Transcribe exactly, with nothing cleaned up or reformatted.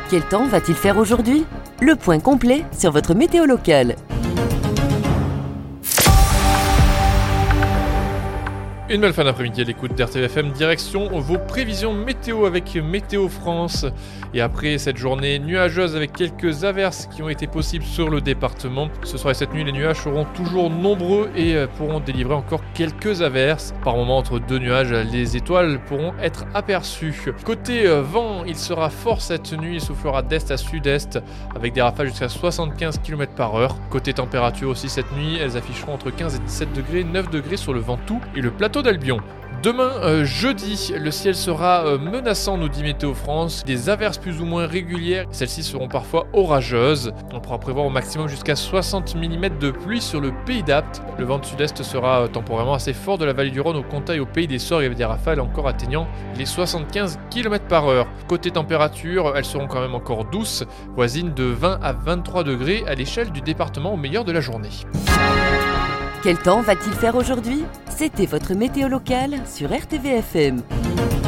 Quel temps va-t-il faire aujourd'hui ? Le point complet sur votre météo locale. Une belle fin d'après-midi à l'écoute d'R T V F M, direction vos prévisions météo avec Météo France. Et après cette journée nuageuse avec quelques averses qui ont été possibles sur le département, ce soir et cette nuit, les nuages seront toujours nombreux et pourront délivrer encore quelques averses. Par moments, entre deux nuages, les étoiles pourront être aperçues. Côté vent, il sera fort cette nuit, il soufflera d'est à sud-est avec des rafales jusqu'à soixante-quinze kilomètres par heure. Côté température aussi cette nuit, elles afficheront entre quinze et dix-sept degrés, neuf degrés sur le Ventoux et le plateau d'Albion. Demain, euh, jeudi, le ciel sera euh, menaçant, nous dit Météo France. Des averses plus ou moins régulières, celles-ci seront parfois orageuses. On pourra prévoir au maximum jusqu'à soixante millimètres de pluie sur le pays d'Apt. Le vent de sud-est sera euh, temporairement assez fort de la vallée du Rhône au Comtat et au pays des Sorgues avec des rafales encore atteignant les soixante-quinze kilomètres par heure. Côté température, elles seront quand même encore douces, voisines de vingt à vingt-trois degrés à l'échelle du département au meilleur de la journée. Quel temps va-t-il faire aujourd'hui ? C'était votre météo locale sur R T V F M.